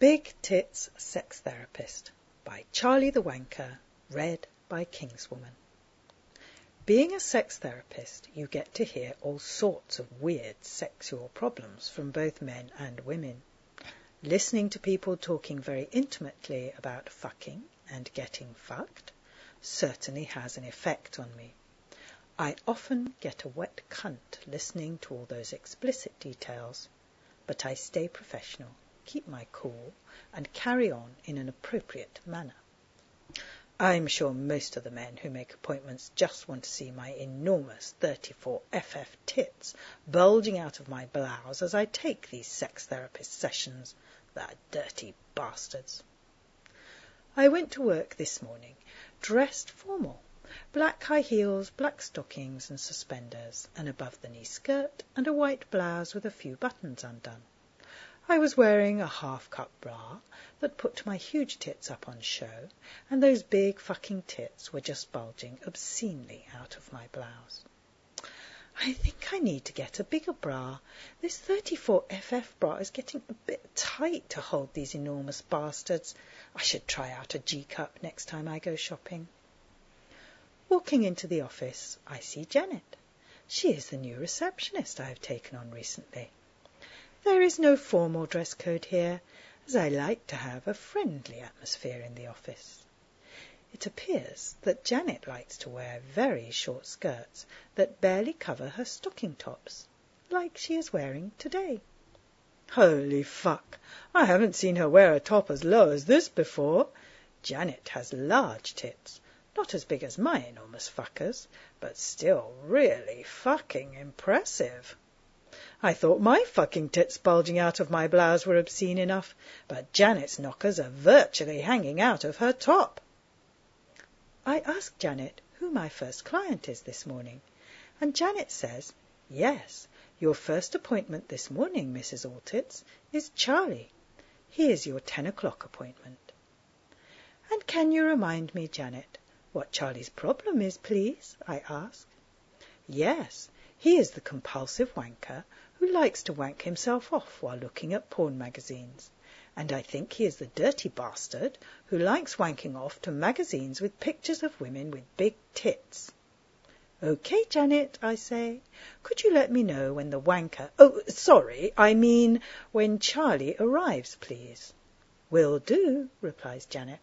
Big Tits Sex Therapist by Charlie the Wanker, read by Kingswoman. Being a sex therapist, you get to hear all sorts of weird sexual problems from both men and women. Listening to people talking very intimately about fucking and getting fucked certainly has an effect on me. I often get a wet cunt listening to all those explicit details, but I stay professional, keep my cool, and carry on in an appropriate manner. I'm sure most of the men who make appointments just want to see my enormous 34FF tits bulging out of my blouse as I take these sex therapist sessions. The dirty bastards. I went to work this morning dressed formal. Black high heels, black stockings and suspenders, an above-the-knee skirt and a white blouse with a few buttons undone. I was wearing a half-cut bra that put my huge tits up on show, and those big fucking tits were just bulging obscenely out of my blouse. I think I need to get a bigger bra. This 34FF bra is getting a bit tight to hold these enormous bastards. I should try out a G-cup next time I go shopping. Walking into the office, I see Janet. She is the new receptionist I have taken on recently. There is no formal dress code here, as I like to have a friendly atmosphere in the office. It appears that Janet likes to wear very short skirts that barely cover her stocking tops, like she is wearing today. Holy fuck! I haven't seen her wear a top as low as this before. Janet has large tits, not as big as my enormous fuckers, but still really fucking impressive. I thought my fucking tits bulging out of my blouse were obscene enough, but Janet's knockers are virtually hanging out of her top. I asked Janet who my first client is this morning, and Janet says, "Yes, your first appointment this morning, Mrs. Alltits, is Charlie. He is your 10 o'clock appointment." "And can you remind me, Janet, what Charlie's problem is, please?" I ask. "Yes, he is the compulsive wanker who likes to wank himself off while looking at porn magazines. And I think he is the dirty bastard who likes wanking off to magazines with pictures of women with big tits." "OK, Janet," I say. "Could you let me know when the wanker... when Charlie arrives, please?" "Will do," replies Janet.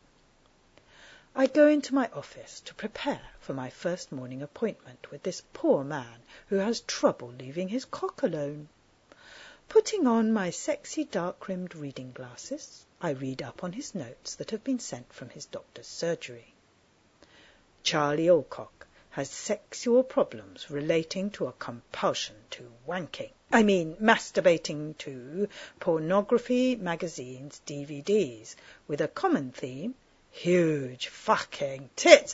I go into my office to prepare for my first morning appointment with this poor man who has trouble leaving his cock alone. Putting on my sexy dark-rimmed reading glasses, I read up on his notes that have been sent from his doctor's surgery. Charlie Alcock has sexual problems relating to a compulsion to masturbating to pornography, magazines, DVDs, with a common theme: huge fucking tits.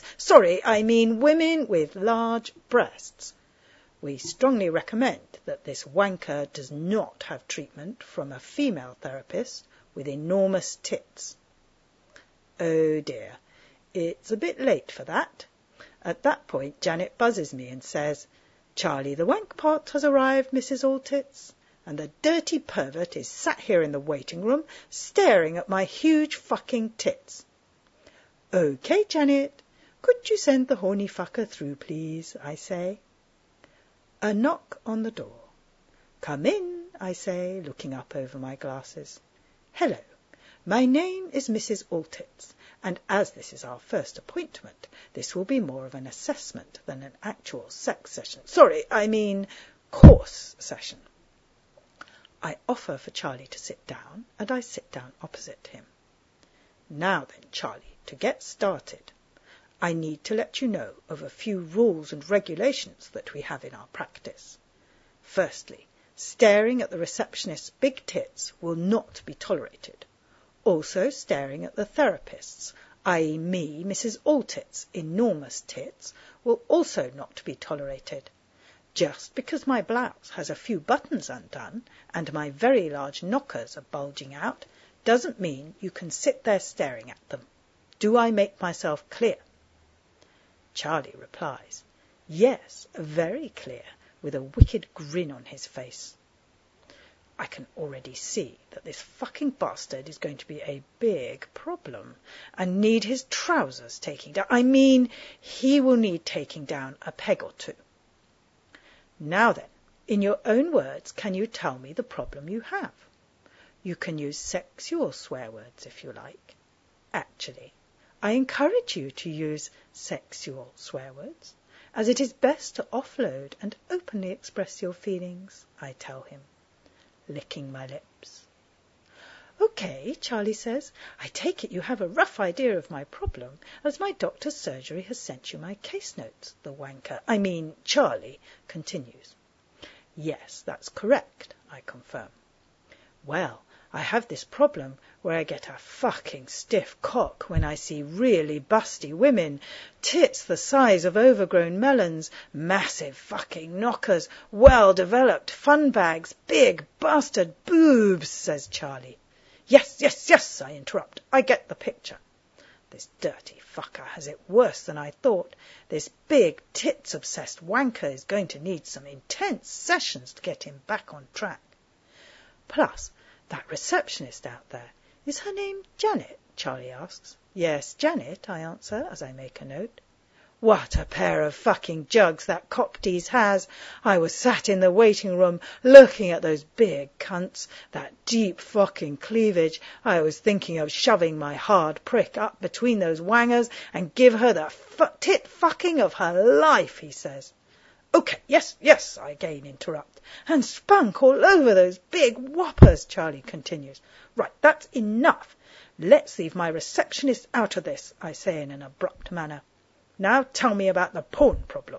Women with large breasts. We strongly recommend that this wanker does not have treatment from a female therapist with enormous tits. Oh dear, it's a bit late for that. At that point, Janet buzzes me and says, "Charlie the Wankpot has arrived, Mrs. Alltits, and the dirty pervert is sat here in the waiting room staring at my huge fucking tits." "OK, Janet, could you send the horny fucker through, please?" I say. A knock on the door. "Come in," I say, looking up over my glasses. "Hello, my name is Mrs. Alltits, and as this is our first appointment, this will be more of an assessment than an actual sex session. Course session." I offer for Charlie to sit down, and I sit down opposite him. "Now then, Charlie, to get started, I need to let you know of a few rules and regulations that we have in our practice. Firstly, staring at the receptionist's big tits will not be tolerated. Also, staring at the therapist's, i.e. me, Mrs. Alltits' enormous tits, will also not be tolerated. Just because my blouse has a few buttons undone and my very large knockers are bulging out doesn't mean you can sit there staring at them. Do I make myself clear?" Charlie replies, "Yes, very clear," with a wicked grin on his face. I can already see that this fucking bastard is going to be a big problem and need his trousers taking down. I mean, he will need taking down a peg or two. Now then, in your own words, can you tell me the problem you have? You can use sexual swear words if you like. Actually, I encourage you to use sexual swear words, as it is best to offload and openly express your feelings, I tell him, licking my lips. OK, Charlie says, I take it you have a rough idea of my problem, as my doctor's surgery has sent you my case notes, the wanker, Charlie, continues. Yes, that's correct, I confirm. Well, I have this problem where I get a fucking stiff cock when I see really busty women, tits the size of overgrown melons, massive fucking knockers, well-developed fun bags, big bastard boobs, says Charlie. Yes, I interrupt. I get the picture. This dirty fucker has it worse than I thought. This big tits-obsessed wanker is going to need some intense sessions to get him back on track. Plus, that receptionist out there, is her name Janet? Charlie asks. Yes, Janet, I answer as I make a note. What a pair of fucking jugs that cocktease has. I was sat in the waiting room looking at those big cunts, that deep fucking cleavage. I was thinking of shoving my hard prick up between those wangers and give her the tit fucking of her life, he says. OK, yes, I again interrupt. And spunk all over those big whoppers, Charlie continues. Right, that's enough. Let's leave my receptionist out of this, I say in an abrupt manner. Now tell me about the porn problem.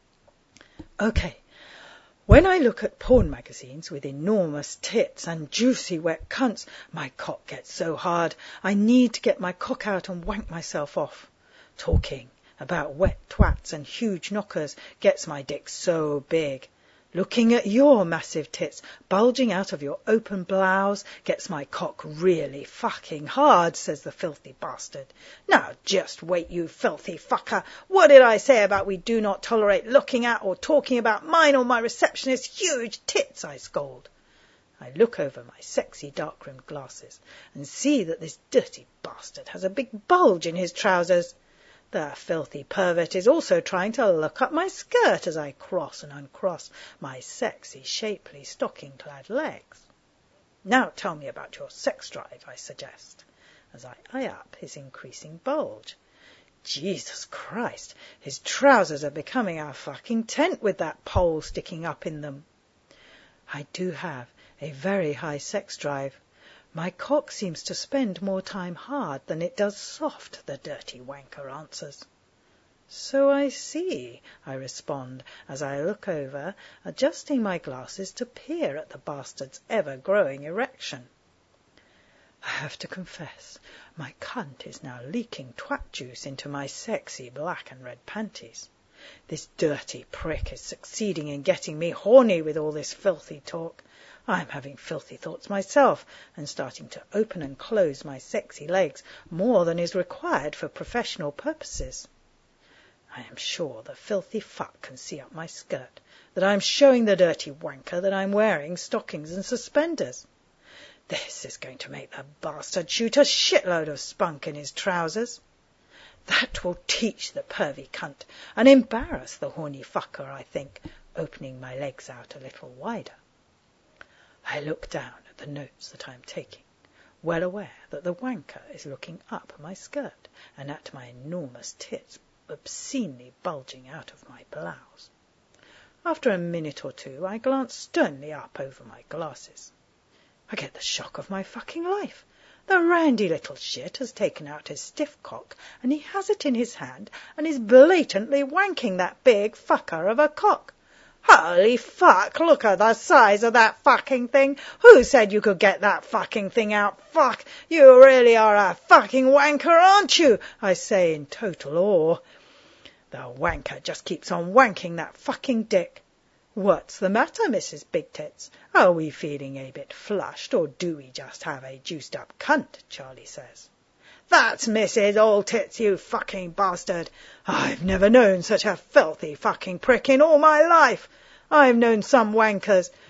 OK, when I look at porn magazines with enormous tits and juicy wet cunts, my cock gets so hard I need to get my cock out and wank myself off. Talking about wet twats and huge knockers gets my dick so big. Looking at your massive tits bulging out of your open blouse gets my cock really fucking hard, says the filthy bastard. Now just wait, you filthy fucker. What did I say about we do not tolerate looking at or talking about mine or my receptionist's huge tits, I scold. I look over my sexy dark-rimmed glasses and see that this dirty bastard has a big bulge in his trousers. The filthy pervert is also trying to look up my skirt as I cross and uncross my sexy, shapely, stocking-clad legs. Now tell me about your sex drive, I suggest, as I eye up his increasing bulge. Jesus Christ, his trousers are becoming a fucking tent with that pole sticking up in them. I do have a very high sex drive. My cock seems to spend more time hard than it does soft, the dirty wanker answers. So I see, I respond as I look over, adjusting my glasses to peer at the bastard's ever-growing erection. I have to confess, my cunt is now leaking twat juice into my sexy black and red panties. This dirty prick is succeeding in getting me horny with all this filthy talk. I'm having filthy thoughts myself and starting to open and close my sexy legs more than is required for professional purposes. I am sure the filthy fuck can see up my skirt that I'm showing the dirty wanker that I'm wearing stockings and suspenders. This is going to make the bastard shoot a shitload of spunk in his trousers. That will teach the pervy cunt and embarrass the horny fucker, I think, opening my legs out a little wider. I look down at the notes that I am taking, well aware that the wanker is looking up my skirt and at my enormous tits obscenely bulging out of my blouse. After a minute or two, I glance sternly up over my glasses. I get the shock of my fucking life. The randy little shit has taken out his stiff cock and he has it in his hand and is blatantly wanking that big fucker of a cock. Holy fuck, look at the size of that fucking thing. Who said you could get that fucking thing out? Fuck, you really are a fucking wanker, aren't you? I say in total awe. The wanker just keeps on wanking that fucking dick. What's the matter, Mrs. Big Tits? Are we feeling a bit flushed, or do we just have a juiced-up cunt? Charlie says. That's Mrs. All Tits, you fucking bastard. I've never known such a filthy fucking prick in all my life. I've known some wankers,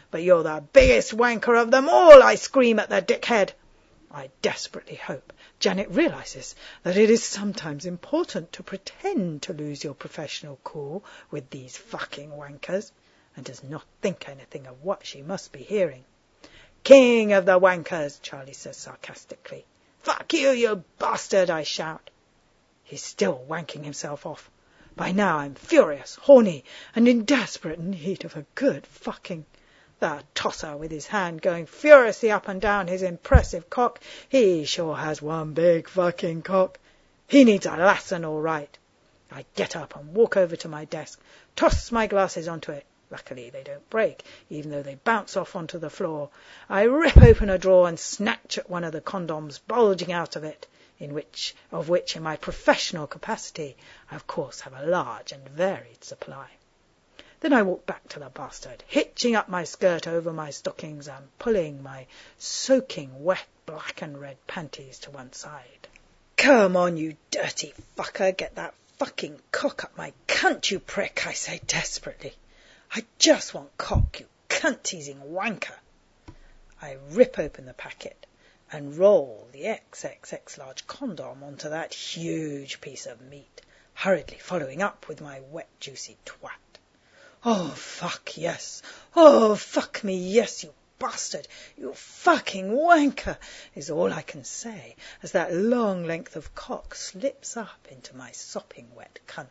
but you're the biggest wanker of them all, I scream at the dickhead. I desperately hope Janet realises that it is sometimes important to pretend to lose your professional cool with these fucking wankers, and does not think anything of what she must be hearing. King of the wankers, Charlie says sarcastically. Fuck you, you bastard, I shout. He's still wanking himself off. By now I'm furious, horny, and in desperate need of a good fucking. The tosser, with his hand going furiously up and down his impressive cock, he sure has one big fucking cock. He needs a lesson, all right. I get up and walk over to my desk, toss my glasses onto it. Luckily they don't break, even though they bounce off onto the floor. I rip open a drawer and snatch at one of the condoms bulging out of it, of which in my professional capacity I of course have a large and varied supply. Then I walk back to the bastard, hitching up my skirt over my stockings and pulling my soaking wet black and red panties to one side. Come on, you dirty fucker, get that fucking cock up my cunt, you prick, I say desperately. I just want cock, you cunt-teasing wanker. I rip open the packet and roll the XXX large condom onto that huge piece of meat, hurriedly following up with my wet, juicy twat. Oh, fuck yes. Oh, fuck me yes, you bastard. You fucking wanker, is all I can say as that long length of cock slips up into my sopping wet cunt.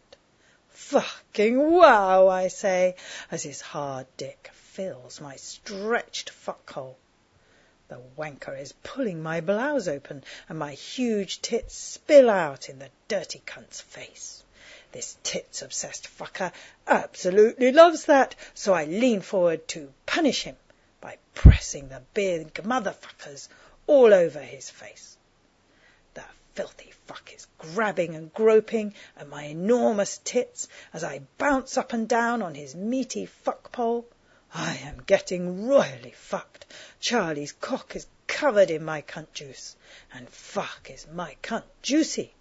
Fucking wow, I say, as his hard dick fills my stretched fuckhole. The wanker is pulling my blouse open and my huge tits spill out in the dirty cunt's face. This tits-obsessed fucker absolutely loves that, so I lean forward to punish him by pressing the big motherfuckers all over his face. The filthy fuck is grabbing and groping at my enormous tits as I bounce up and down on his meaty fuckpole. I am getting royally fucked. Charlie's cock is covered in my cunt juice, and fuck is my cunt juicy.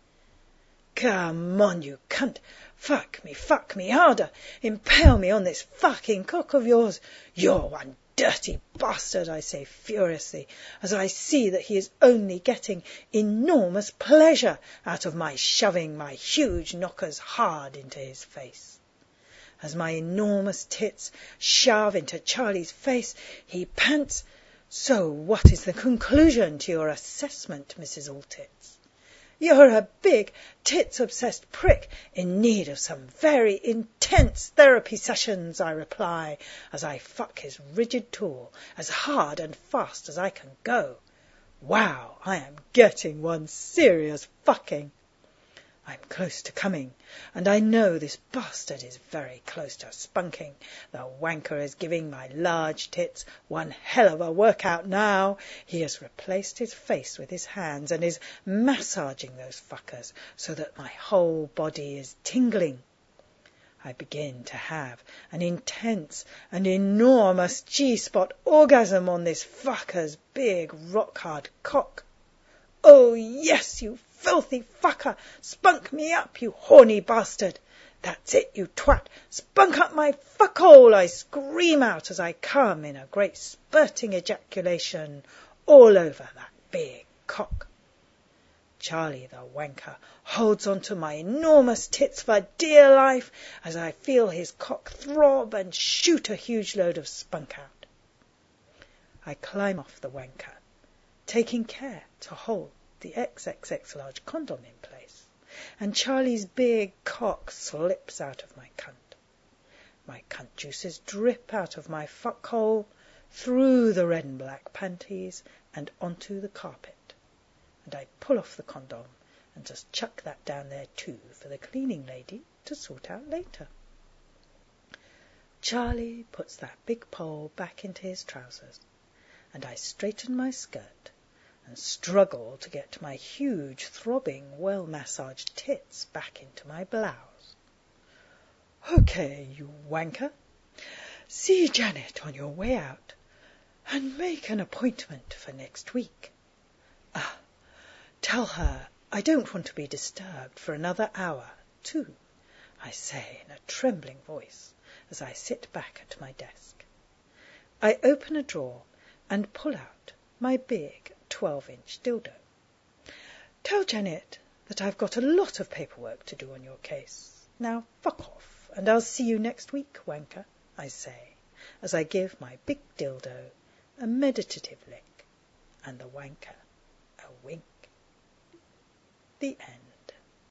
Come on, you cunt. Fuck me harder. Impale me on this fucking cock of yours. You're one dirty bastard, I say furiously, as I see that he is only getting enormous pleasure out of my shoving my huge knockers hard into his face. As my enormous tits shove into Charlie's face, he pants, "So what is the conclusion to your assessment, Mrs. Alltits?" "You're a big, tits-obsessed prick in need of some very intense therapy sessions," I reply, as I fuck his rigid tool as hard and fast as I can go. Wow, I am getting one serious fucking. I'm close to coming, and I know this bastard is very close to spunking. The wanker is giving my large tits one hell of a workout now. He has replaced his face with his hands and is massaging those fuckers so that my whole body is tingling. I begin to have an intense and enormous G-spot orgasm on this fucker's big rock-hard cock. Oh, yes, you filthy fucker! Spunk me up, you horny bastard! That's it, you twat! Spunk up my fuckhole! I scream out as I come in a great spurting ejaculation all over that big cock. Charlie, the wanker, holds on to my enormous tits for dear life as I feel his cock throb and shoot a huge load of spunk out. I climb off the wanker, taking care to hold the XXX large condom in place, and Charlie's big cock slips out of my cunt. My cunt juices drip out of my fuckhole, through the red and black panties, and onto the carpet, and I pull off the condom and just chuck that down there too for the cleaning lady to sort out later. Charlie puts that big pole back into his trousers, and I straighten my skirt and struggle to get my huge, throbbing, well-massaged tits back into my blouse. "Okay, you wanker. See Janet on your way out, and make an appointment for next week. Tell her I don't want to be disturbed for another hour, too," I say in a trembling voice as I sit back at my desk. I open a drawer and pull out my big 12-inch dildo. Tell Janet that I've got a lot of paperwork to do on your case. Now fuck off, and I'll see you next week, wanker, I say, as I give my big dildo a meditative lick and the wanker a wink. The end.